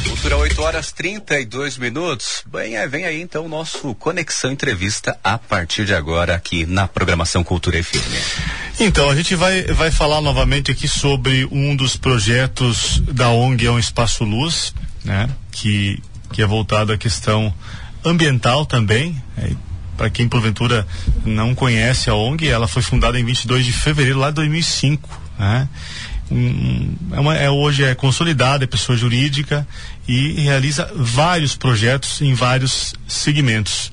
Cultura, 8h32. Vem aí então o nosso Conexão Entrevista a partir de agora aqui na programação Cultura FM. Então, a gente vai falar novamente aqui sobre um dos projetos da ONG É um Espaço Luz, né? Que é voltado à questão ambiental também. Para quem porventura não conhece a ONG, ela foi fundada em 22 de fevereiro lá de 2005, né? Hoje é consolidada, é pessoa jurídica e realiza vários projetos em vários segmentos.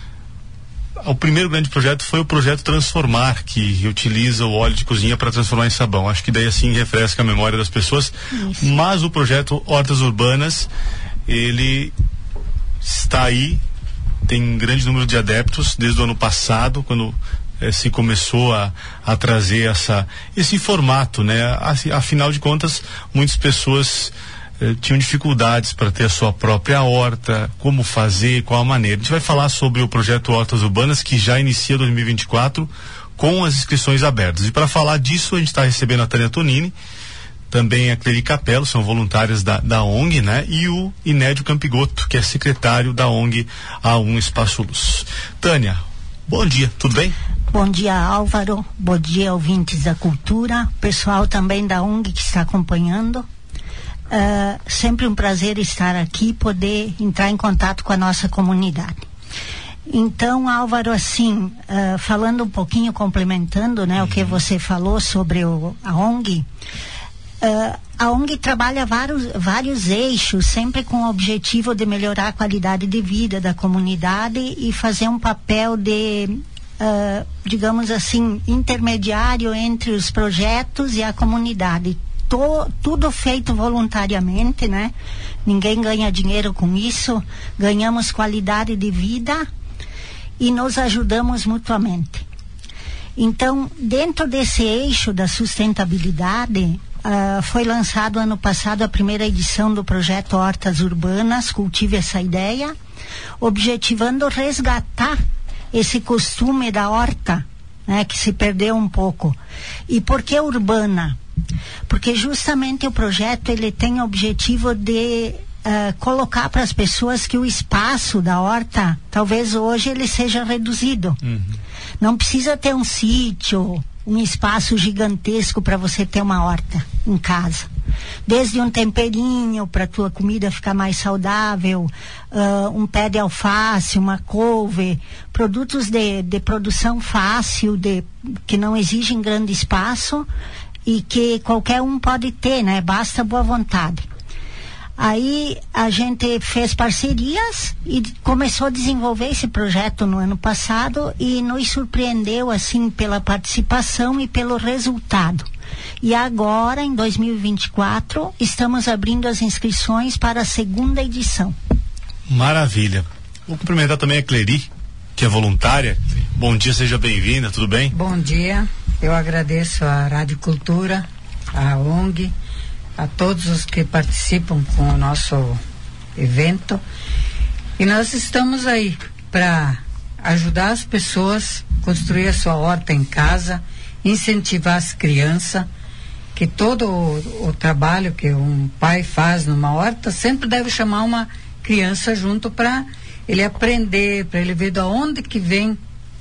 O primeiro grande projeto foi o projeto Transformar, que utiliza o óleo de cozinha para transformar em sabão. Acho que daí assim refresca a memória das pessoas. Isso. Mas o projeto Hortas Urbanas, ele está aí, tem um grande número de adeptos desde o ano passado, quando se começou a trazer esse formato, né? Afinal de contas, muitas pessoas tinham dificuldades para ter a sua própria horta, como fazer, qual a maneira. A gente vai falar sobre o projeto Hortas Urbanas, que já inicia 2024 com as inscrições abertas. E para falar disso, a gente está recebendo a Tânia Tonini, também a Cleri Capello, são voluntárias da ONG, né? E o Inédio Campigoto, que é secretário da ONG A Um Espaço Luz. Tânia, bom dia, tudo bem? Bom dia, Álvaro. Bom dia, ouvintes da cultura, pessoal também da ONG que está acompanhando. Sempre um prazer estar aqui, poder entrar em contato com a nossa comunidade. Então, Álvaro, assim, falando um pouquinho, complementando, né, o que você falou sobre a ONG, a ONG trabalha vários eixos, sempre com o objetivo de melhorar a qualidade de vida da comunidade e fazer um papel de digamos assim, intermediário entre os projetos e a comunidade. Tudo feito voluntariamente, né? Ninguém ganha dinheiro com isso, ganhamos qualidade de vida e nos ajudamos mutuamente. Então, dentro desse eixo da sustentabilidade, foi lançado ano passado a primeira edição do projeto Hortas Urbanas, Cultive Essa Ideia, objetivando resgatar esse costume da horta, né, que se perdeu um pouco. E por que urbana? Porque justamente o projeto ele tem o objetivo de colocar para as pessoas que o espaço da horta, talvez hoje ele seja reduzido. Não precisa ter um sítio, um espaço gigantesco para você ter uma horta em casa. Desde um temperinho para tua comida ficar mais saudável, um pé de alface, uma couve, produtos de produção fácil, que não exigem grande espaço e que qualquer um pode ter, né? Basta boa vontade. Aí a gente fez parcerias e começou a desenvolver esse projeto no ano passado e nos surpreendeu assim pela participação e pelo resultado. E agora, em 2024, estamos abrindo as inscrições para a segunda edição. Maravilha. Vou cumprimentar também a Cleri, que é voluntária. Bom dia, seja bem-vinda, tudo bem? Bom dia, eu agradeço a Rádio Cultura, a ONG, a todos os que participam com o nosso evento. E nós estamos aí para ajudar as pessoas a construir a sua horta em casa, incentivar as crianças, que todo o trabalho que um pai faz numa horta sempre deve chamar uma criança junto para ele aprender, para ele ver de onde que vem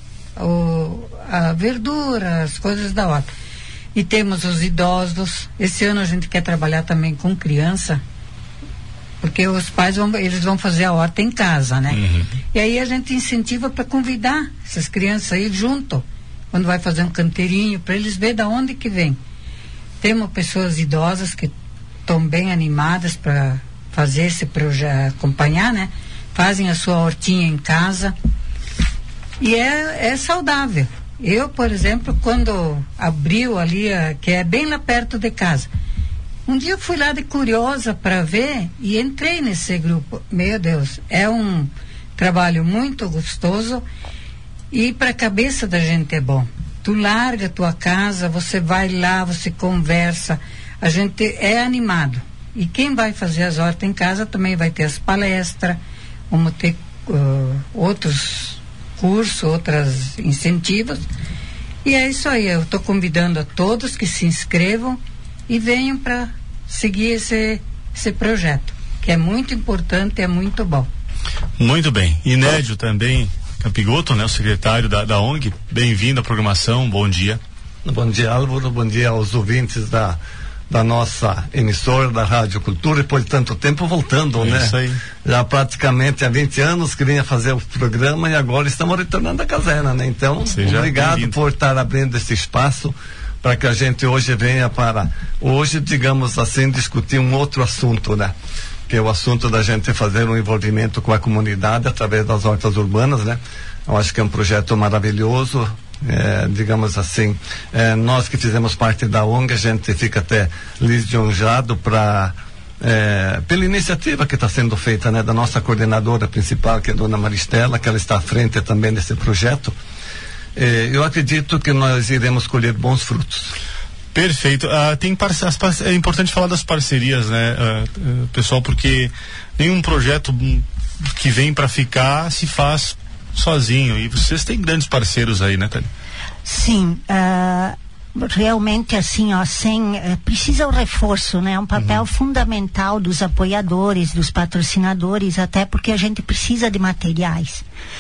a verdura, as coisas da horta. E temos os idosos. Esse ano a gente quer trabalhar também com criança, porque os pais eles vão fazer a horta em casa, né? E aí a gente incentiva para convidar essas crianças aí junto, quando vai fazer um canteirinho, para eles verem de onde que vem. Temos pessoas idosas que estão bem animadas para fazer esse projeto, acompanhar, né? Fazem a sua hortinha em casa e é saudável. Eu, por exemplo, quando abriu ali, que é bem lá perto de casa, um dia eu fui lá de curiosa para ver e entrei nesse grupo. Meu Deus, é um trabalho muito gostoso e para a cabeça da gente é bom. Tu larga a tua casa, você vai lá, você conversa, a gente é animado. E quem vai fazer as hortas em casa também vai ter as palestras, vamos ter outros cursos, outros incentivos. E é isso aí, eu estou convidando a todos que se inscrevam e venham para seguir esse projeto, que é muito importante, é muito bom. Muito bem. Inédio também, Campigoto, né, o secretário da ONG, bem-vindo à programação, bom dia. Bom dia, Álvaro, bom dia aos ouvintes da nossa emissora, da Rádio Cultura, depois de tanto tempo voltando, né? Isso aí. Já praticamente há 20 anos que vinha fazer o programa e agora estamos retornando à caserna, né? Então, obrigado por estar abrindo esse espaço para que a gente hoje venha hoje, digamos assim, discutir um outro assunto, né? Que é o assunto da gente fazer um envolvimento com a comunidade através das hortas urbanas, né? Eu acho que é um projeto maravilhoso. Digamos assim, nós que fizemos parte da ONG, a gente fica até lisonjeado pela iniciativa que está sendo feita, né, da nossa coordenadora principal, que é a dona Maristela, que ela está à frente também desse projeto. Eu acredito que nós iremos colher bons frutos. Perfeito. É importante falar das parcerias, né, pessoal, porque nenhum projeto que vem para ficar se faz sozinho, e vocês têm grandes parceiros aí, né, Tânia? Sim, realmente assim, precisa o reforço, né? Um papel fundamental dos apoiadores, dos patrocinadores, até porque a gente precisa de materiais.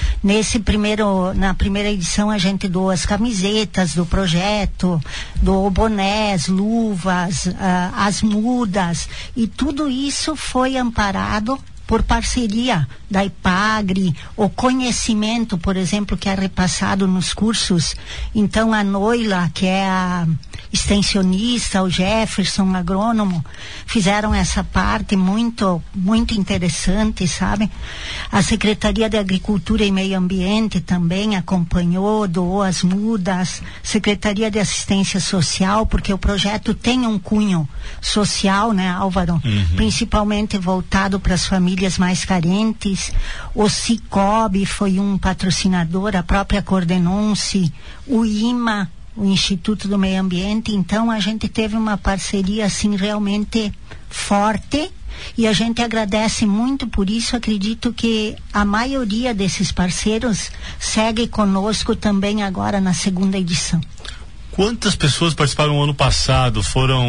Na primeira edição a gente doou as camisetas do projeto, doou bonés, luvas, as mudas, e tudo isso foi amparado por parceria da IPAGRE, o conhecimento, por exemplo, que é repassado nos cursos. Então a Noila, que é a extensionista, o Jefferson, agrônomo, fizeram essa parte muito, muito interessante, sabe? A Secretaria de Agricultura e Meio Ambiente também acompanhou, doou as mudas, Secretaria de Assistência Social, porque o projeto tem um cunho social, né, Álvaro? Principalmente voltado para as famílias mais carentes. O Cicobi foi um patrocinador, a própria Cordenonce, o IMA, o Instituto do Meio Ambiente. Então a gente teve uma parceria assim realmente forte, e a gente agradece muito por isso. Acredito que a maioria desses parceiros segue conosco também agora na segunda edição. Quantas pessoas participaram no ano passado?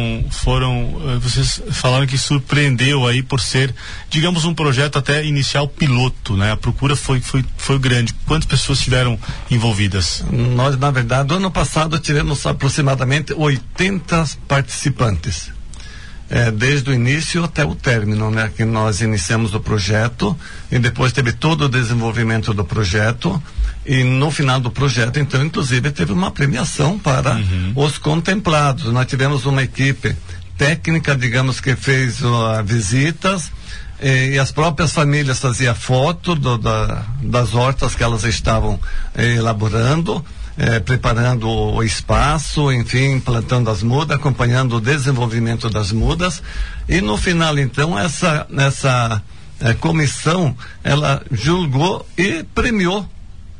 Vocês falaram que surpreendeu aí por ser, digamos, um projeto até inicial piloto, né? A procura foi grande. Quantas pessoas estiveram envolvidas? Nós, na verdade, no ano passado tivemos aproximadamente 80 participantes. Desde o início até o término, né? Que nós iniciamos o projeto e depois teve todo o desenvolvimento do projeto, e no final do projeto, então, inclusive, teve uma premiação para os contemplados. Nós tivemos uma equipe técnica, digamos, que fez visitas, e as próprias famílias faziam foto das hortas que elas estavam elaborando, preparando o espaço, enfim, plantando as mudas, acompanhando o desenvolvimento das mudas. E no final, então, essa comissão, ela julgou e premiou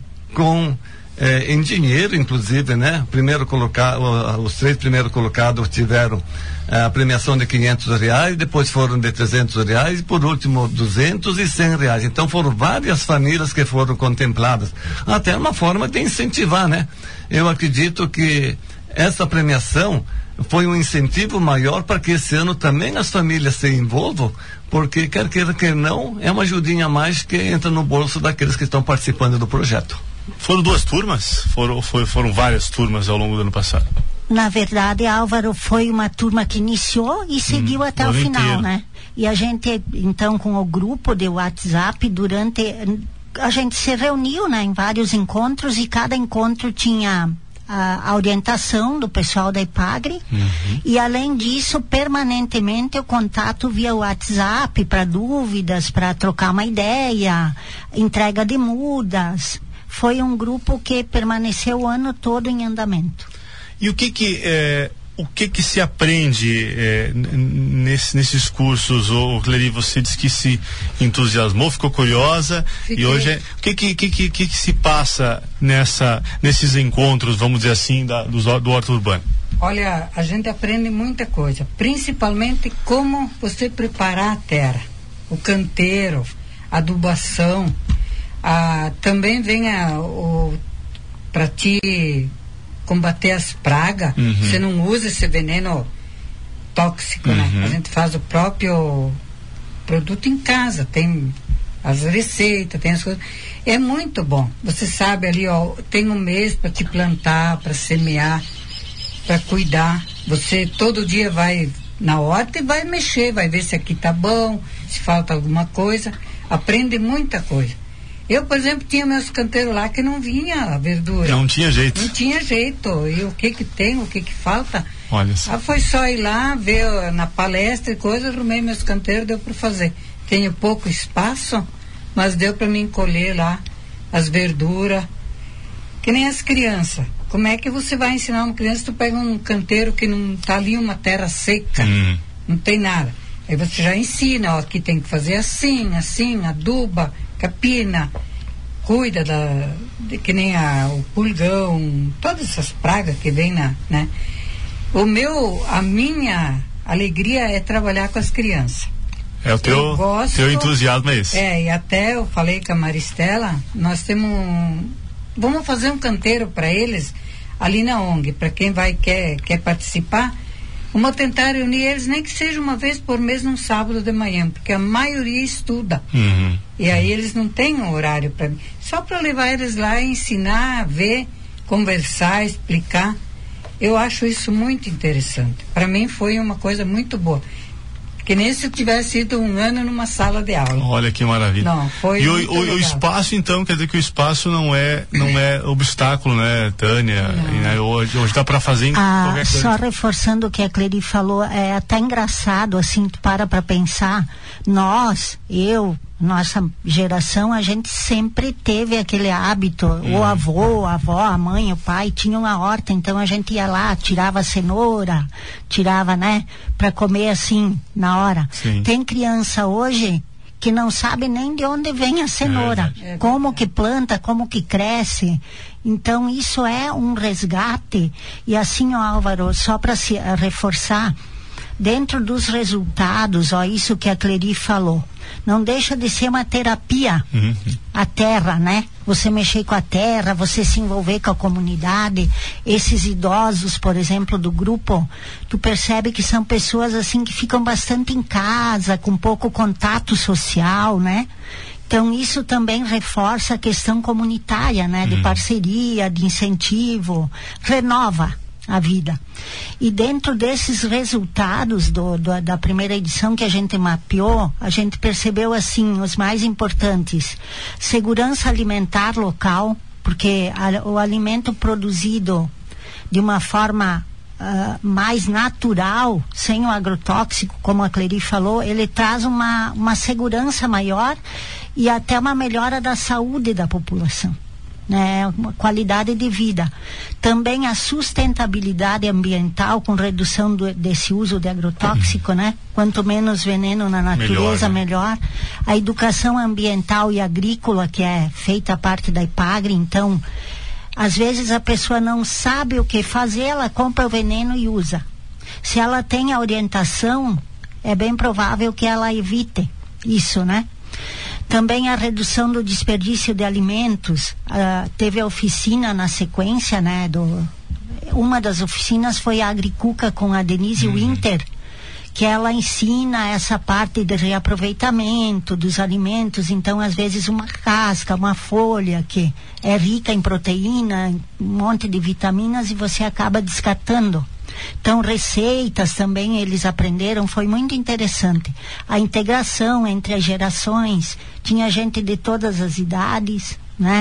em dinheiro, inclusive, né? Os 3 primeiros colocados tiveram a premiação de R$500, depois foram de R$300 e por último R$200 e R$100. Então foram várias famílias que foram contempladas. Até uma forma de incentivar, né? Eu acredito que essa premiação foi um incentivo maior para que esse ano também as famílias se envolvam, porque quer queira, quer não, é uma ajudinha a mais que entra no bolso daqueles que estão participando do projeto. Foram 2 turmas? Foram várias turmas ao longo do ano passado? Na verdade, Álvaro, foi uma turma que iniciou e seguiu até o final, inteiro, né? E a gente, então, com o grupo de WhatsApp, a gente se reuniu, né, em vários encontros, e cada encontro tinha a orientação do pessoal da IPAGRE, e além disso, permanentemente o contato via WhatsApp para dúvidas, para trocar uma ideia, entrega de mudas. Foi um grupo que permaneceu o ano todo em andamento. E o que se aprende nesses cursos? Cleri, você disse que se entusiasmou, ficou curiosa. Fiquei. E hoje o que se passa nesses encontros, vamos dizer assim, do Horta Urbana? Olha, a gente aprende muita coisa, principalmente como você preparar a terra, o canteiro, a adubação. Também vem para te combater as pragas. Você não usa esse veneno tóxico, né? A gente faz o próprio produto em casa, tem as receitas, tem as coisas. É muito bom. Você sabe ali, ó, tem um mês para te plantar, para semear, para cuidar. Você todo dia vai na horta e vai mexer, vai ver se aqui tá bom, se falta alguma coisa. Aprende muita coisa. Eu, por exemplo, tinha meus canteiros lá que não vinha a verdura. Não tinha jeito. Não tinha jeito. E o que tem, o que falta? Olha só. Foi só ir lá, ver na palestra e coisa, arrumei meus canteiros, deu para fazer. Tenho pouco espaço, mas deu para mim colher lá as verduras. Que nem as crianças. Como é que você vai ensinar uma criança? Tu pega um canteiro que não tá ali uma terra seca, não tem nada. Aí você já ensina, ó, aqui tem que fazer assim, aduba, capina, cuida que nem o pulgão, todas essas pragas que vem né? A minha alegria é trabalhar com as crianças. É o teu entusiasmo, é esse. E até eu falei com a Maristela, nós vamos fazer um canteiro para eles ali na ONG, para quem quer participar. Vamos tentar reunir eles, nem que seja uma vez por mês num sábado de manhã, porque a maioria estuda. E aí eles não têm um horário para mim. Só para levar eles lá, ensinar, ver, conversar, explicar. Eu acho isso muito interessante. Para mim foi uma coisa muito boa. Que nem se eu tivesse ido um ano numa sala de aula. Olha que maravilha. Não, foi e o espaço, então, quer dizer que o espaço não é obstáculo, né, Tânia? Né, hoje dá para fazer em qualquer coisa. Só reforçando o que a Cleri falou, é até engraçado, assim, tu para pensar, nossa geração, a gente sempre teve aquele hábito, o avô, a avó, a mãe, o pai tinham uma horta, então a gente ia lá, tirava cenoura, né, para comer assim, na hora. Sim. Tem criança hoje que não sabe nem de onde vem a cenoura, como que planta, como que cresce. Então isso é um resgate. E assim, ó, Álvaro, só para se reforçar, dentro dos resultados, ó, isso que a Cleri falou, não deixa de ser uma terapia, a terra, né? Você mexer com a terra, você se envolver com a comunidade. Esses idosos, por exemplo, do grupo, tu percebe que são pessoas assim que ficam bastante em casa, com pouco contato social, né? Então isso também reforça a questão comunitária, né? De parceria, de incentivo, renova a vida. E dentro desses resultados da primeira edição que a gente mapeou, a gente percebeu assim, os mais importantes: segurança alimentar local, porque o alimento produzido de uma forma mais natural, sem o agrotóxico, como a Cleri falou, ele traz uma segurança maior e até uma melhora da saúde da população, né, uma qualidade de vida. Também a sustentabilidade ambiental, com redução desse uso de agrotóxico, né? Quanto menos veneno na natureza, melhor. A educação ambiental e agrícola, que é feita parte da IPAGRE. Então, às vezes a pessoa não sabe o que fazer, ela compra o veneno e usa. Se ela tem a orientação, é bem provável que ela evite isso, né? Também a redução do desperdício de alimentos. Teve a oficina na sequência, né? Uma das oficinas foi a Agricuca com a Denise Winter, que ela ensina essa parte de reaproveitamento dos alimentos. Então, às vezes, uma casca, uma folha que é rica em proteína, um monte de vitaminas, e você acaba descartando. Então, receitas também eles aprenderam, foi muito interessante. A integração entre as gerações, tinha gente de todas as idades, né?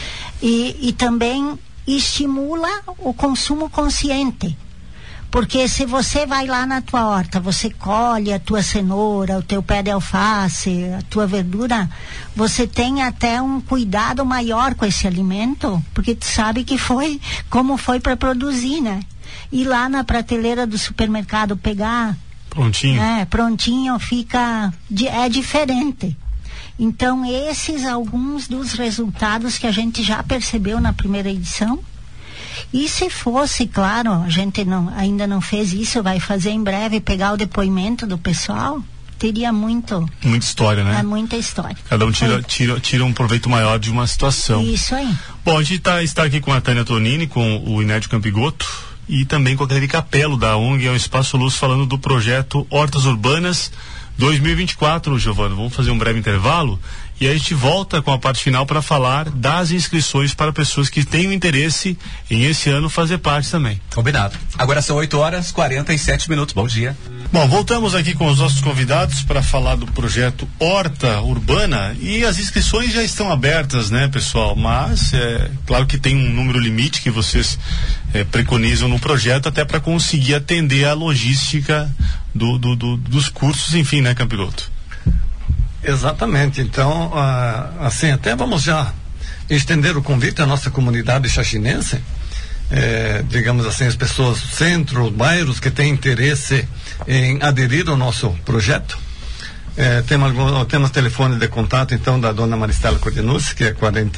E também estimula o consumo consciente. Porque se você vai lá na tua horta, você colhe a tua cenoura, o teu pé de alface, a tua verdura, você tem até um cuidado maior com esse alimento, porque tu sabe como foi para produzir, né? Ir lá na prateleira do supermercado pegar prontinho, prontinho é diferente. Então, esses alguns dos resultados que a gente já percebeu na primeira edição. E se fosse, claro, a gente ainda não fez isso, vai fazer em breve, pegar o depoimento do pessoal, teria muita história, né? Muita história. Cada um tira um proveito maior de uma situação. Isso aí. Bom, a gente está aqui com a Tânia Tonini, com o Inédio Campigoto e também com a Cleri Capello da ONG, é o Espaço Luz, falando do projeto Hortas Urbanas 2024, Giovana. Vamos fazer um breve intervalo e aí a gente volta com a parte final para falar das inscrições para pessoas que tenham interesse em esse ano fazer parte também. Combinado. Agora são 8h47. Bom dia. Bom, voltamos aqui com os nossos convidados para falar do projeto Horta Urbana, e as inscrições já estão abertas, né, pessoal? Mas claro que tem um número limite que vocês preconizam no projeto, até para conseguir atender a logística dos cursos, enfim, né, Campiloto? Exatamente. Então, assim, até vamos já estender o convite à nossa comunidade xaxinense, digamos assim, as pessoas do centro, os bairros que têm interesse em aderir ao nosso projeto. Temos telefone de contato, então, da dona Maristela Cordinucci, que é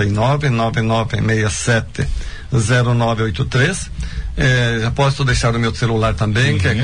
49-9967-0983. Já posso deixar o meu celular também, que é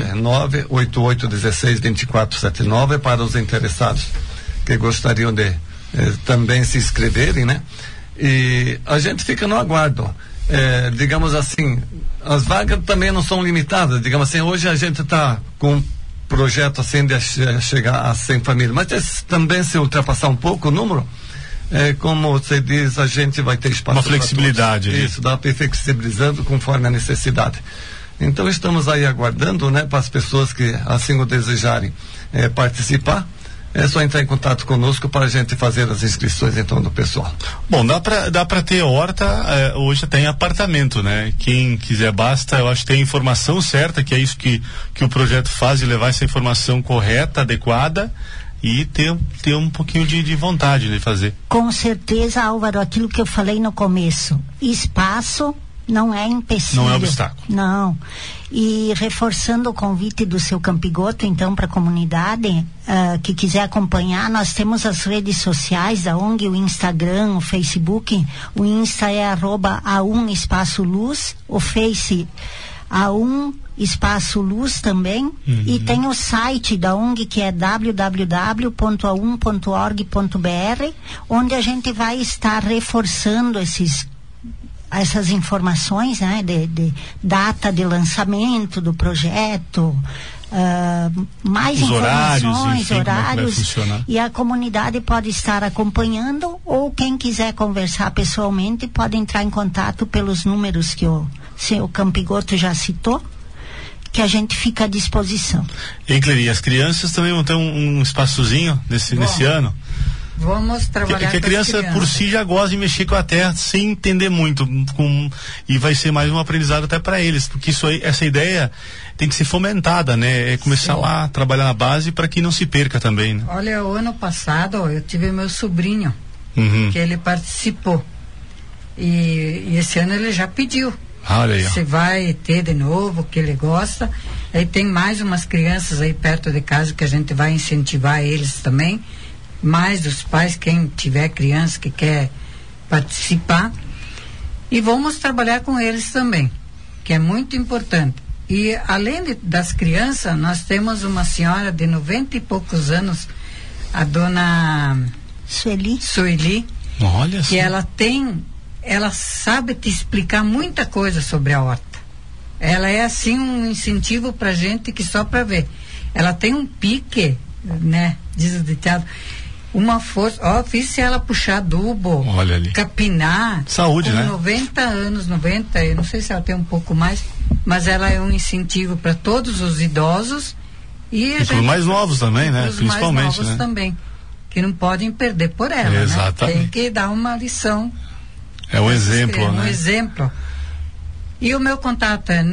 988162479, para os interessados que gostariam de também se inscreverem, né? E a gente fica no aguardo. Digamos assim, as vagas também não são limitadas. Digamos assim, hoje a gente está com um projeto assim de chegar a 100 famílias, mas também se ultrapassar um pouco o número, como você diz, a gente vai ter espaço. Uma flexibilidade. Isso, dá para ir flexibilizando conforme a necessidade. Então estamos aí aguardando, né, para as pessoas que assim o desejarem participar. É só entrar em contato conosco para a gente fazer as inscrições, então, do pessoal. Bom, dá para ter horta, hoje tem apartamento, né? Quem quiser basta, eu acho que tem a informação certa, que é isso que o projeto faz, e levar essa informação correta, adequada, e ter um pouquinho de vontade de fazer. Com certeza, Álvaro, aquilo que eu falei no começo, espaço não é empecilho. Não é obstáculo. Não. E reforçando o convite do seu Campigoto, então, para a comunidade que quiser acompanhar, nós temos as redes sociais da ONG, o Instagram, o Facebook. O Insta é @A1 Espaço Luz, o Face A1 Espaço Luz também, e tem o site da ONG, que é www.a1.org.br, onde a gente vai estar reforçando essas informações, né, de data de lançamento do projeto, mais os informações, horários, e a comunidade pode estar acompanhando, ou quem quiser conversar pessoalmente pode entrar em contato pelos números que o senhor Campigoto já citou, que a gente fica à disposição. E, Cleri, as crianças também vão ter um espaçozinho nesse ano? Vamos trabalhar que a criança por si já gosta de mexer com a terra sem entender muito, e vai ser mais um aprendizado até para eles, porque essa ideia tem que ser fomentada, né? Começar lá, trabalhar na base para que não se perca também, né? Olha, o ano passado eu tive meu sobrinho, que ele participou, e esse ano ele já pediu. Olha aí, se vai ter de novo, que ele gosta. Aí tem mais umas crianças aí perto de casa que a gente vai incentivar eles também, mais dos pais, quem tiver criança que quer participar, e vamos trabalhar com eles também, que é muito importante. E além das crianças, nós temos uma senhora de 90 e poucos anos, a dona Sueli, olha que ela sabe te explicar muita coisa sobre a horta. Ela é assim um incentivo pra gente que só pra ver. Ela tem um pique, né, diz o ditado, uma força, fiz ela puxar adubo, olha ali, capinar. Saúde, né? 90 anos, eu não sei se ela tem um pouco mais, mas ela é um incentivo para todos os idosos e para os mais novos também, né? Principalmente, mais novos, né? Também, que não podem perder por ela, exatamente, né? Tem que dar uma lição. É um exemplo, né? Um exemplo. E o meu contato é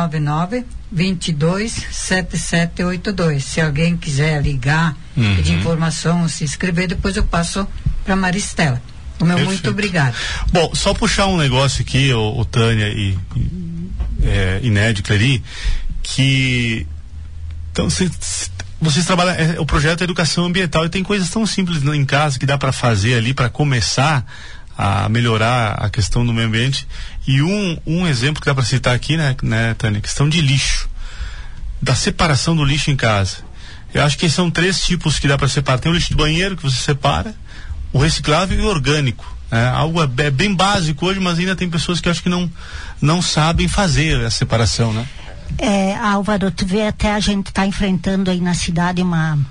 999-227782. Se alguém quiser ligar, pedir informação, se inscrever, depois eu passo para Maristela. O meu Perfeito. muito obrigado. Bom, só puxar um negócio aqui, o Tânia e Inédio, Cleri, que então vocês trabalham, o projeto é educação ambiental, e tem coisas tão simples em casa que dá para fazer ali para começar a melhorar a questão do meio ambiente. E um exemplo que dá para citar aqui, né, Tânia, questão de lixo, da separação do lixo em casa. Eu acho que são 3 tipos que dá para separar. Tem o lixo de banheiro, que você separa, o reciclável e o orgânico. Algo é bem básico hoje, mas ainda tem pessoas que acho que não sabem fazer a separação, né? Álvaro, tu vê, até a gente está enfrentando aí na cidade uma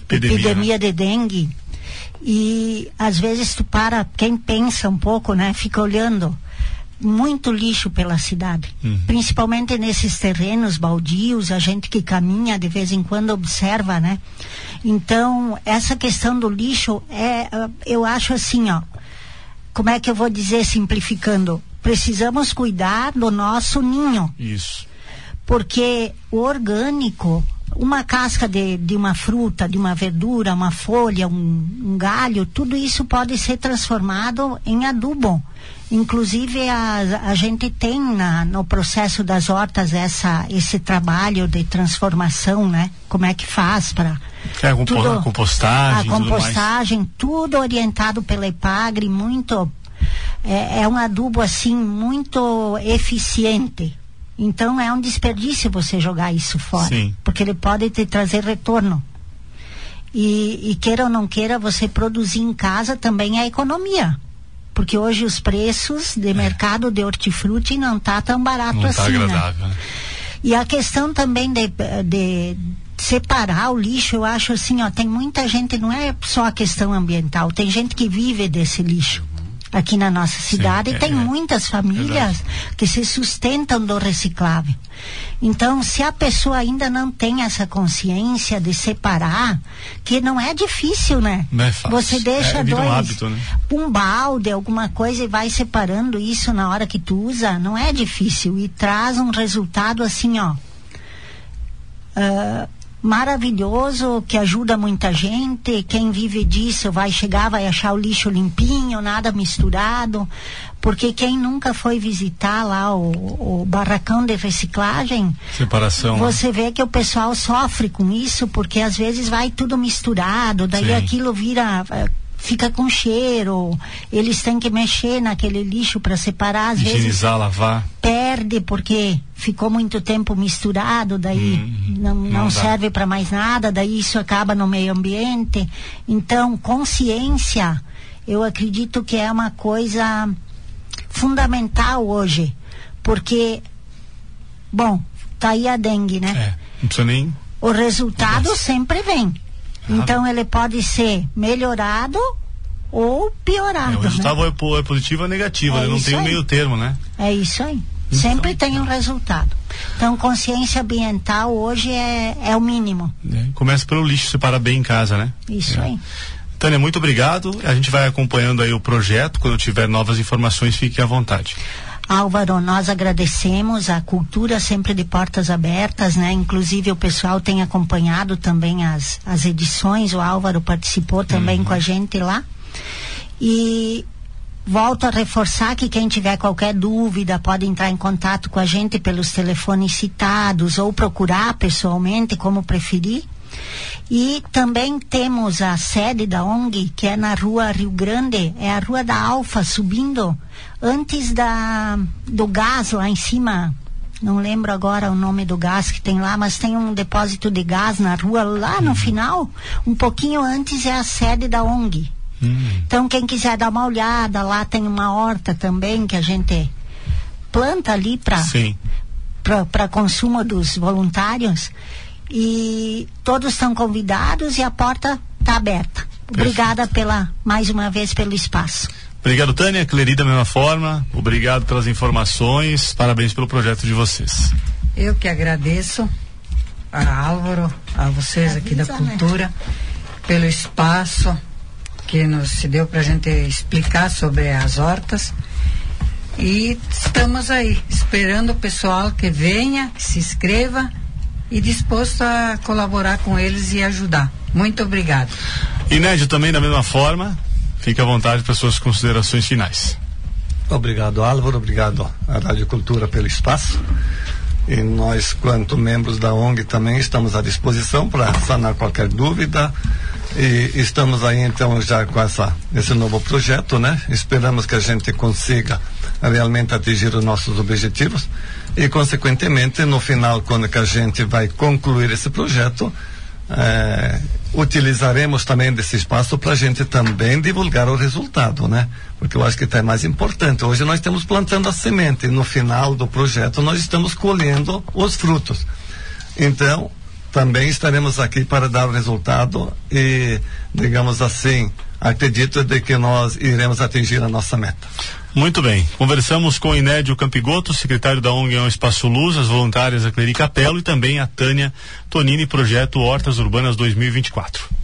epidemia de dengue. E às vezes tu para, quem pensa um pouco, né, fica olhando muito lixo pela cidade, principalmente nesses terrenos baldios, a gente que caminha de vez em quando observa, né? Então, essa questão do lixo eu acho assim, ó, como é que eu vou dizer simplificando? Precisamos cuidar do nosso ninho. Isso. Porque o orgânico, uma casca de uma fruta, de uma verdura, uma folha, um galho, tudo isso pode ser transformado em adubo. Inclusive a gente tem no processo das hortas esse trabalho de transformação, né? Como é que faz para a compostagem, tudo orientado pela Epagre, muito é um adubo assim muito eficiente. Então é um desperdício você jogar isso fora. Sim. Porque ele pode te trazer retorno. E queira ou não queira, você produzir em casa também é economia. Porque hoje os preços de mercado de hortifruti não tá tão barato não assim, tá agradável, né? E a questão também de separar o lixo, eu acho assim, ó, tem muita gente, não é só a questão ambiental, tem gente que vive desse lixo. Aqui na nossa cidade. Sim, tem muitas famílias que se sustentam do reciclável. Então, se a pessoa ainda não tem essa consciência de separar, que não é difícil, né? Não é fácil. Você deixa um hábito, né? Um balde, alguma coisa, e vai separando isso na hora que tu usa, não é difícil. E traz um resultado assim, ó, maravilhoso, que ajuda muita gente. Quem vive disso vai achar o lixo limpinho, nada misturado, porque quem nunca foi visitar lá o barracão de reciclagem, separação, você vê que o pessoal sofre com isso, porque às vezes vai tudo misturado, daí Sim. aquilo fica com cheiro, eles têm que mexer naquele lixo para separar, às vezes higienizar, lavar, perde porque ficou muito tempo misturado, daí não serve para mais nada, daí isso acaba no meio ambiente. Então, consciência, eu acredito que é uma coisa fundamental hoje, porque, bom, tá aí a dengue, né? Não precisa nem... O resultado sempre vem. Então ele pode ser melhorado ou piorado. O resultado né? é positivo ou negativo, não tem um meio termo, né? É isso aí. Sempre tem um resultado. Então, consciência ambiental hoje é o mínimo. Começa pelo lixo, separa bem em casa, né? Isso aí. Tânia, muito obrigado. A gente vai acompanhando aí o projeto. Quando tiver novas informações, fique à vontade. Álvaro, nós agradecemos a cultura sempre de portas abertas, né? Inclusive o pessoal tem acompanhado também as edições, o Álvaro participou também com a gente lá. E volto a reforçar que quem tiver qualquer dúvida pode entrar em contato com a gente pelos telefones citados ou procurar pessoalmente, como preferir. E também temos a sede da ONG, que é na rua Rio Grande, é a Rua da Alfa, subindo antes do gás lá em cima. Não lembro agora o nome do gás que tem lá, mas tem um depósito de gás na rua lá no final, um pouquinho antes é a sede da ONG. Então quem quiser dar uma olhada, lá tem uma horta também que a gente planta ali para consumo dos voluntários. E todos estão convidados e a porta está aberta. Obrigada mais uma vez pelo espaço. Obrigado, Tânia. Cleri, da mesma forma. Obrigado pelas informações. Parabéns pelo projeto de vocês. Eu que agradeço a Álvaro, a vocês aqui da Cultura, pelo espaço que nos se deu para a gente explicar sobre as hortas. E estamos aí, esperando o pessoal que venha, se inscreva e disposto a colaborar com eles e ajudar. Muito obrigado. Inédio, também da mesma forma, fique à vontade para suas considerações finais. Obrigado, Álvaro, obrigado à Rádio Cultura pelo espaço. E nós, quanto membros da ONG, também estamos à disposição para sanar qualquer dúvida. E estamos aí então já com esse novo projeto, né? Esperamos que a gente consiga realmente atingir os nossos objetivos e, consequentemente, no final, quando que a gente vai concluir esse projeto, utilizaremos também desse espaço para a gente também divulgar o resultado, né? Porque eu acho que é mais importante. Hoje nós estamos plantando a semente e no final do projeto nós estamos colhendo os frutos. Então, também estaremos aqui para dar o resultado e, digamos assim, acredito de que nós iremos atingir a nossa meta. Muito bem, conversamos com o Inédio Campigoto, secretário da ONG Espaço Luz, as voluntárias a Cleri Capello e também a Tânia Tonini, projeto Hortas Urbanas 2024.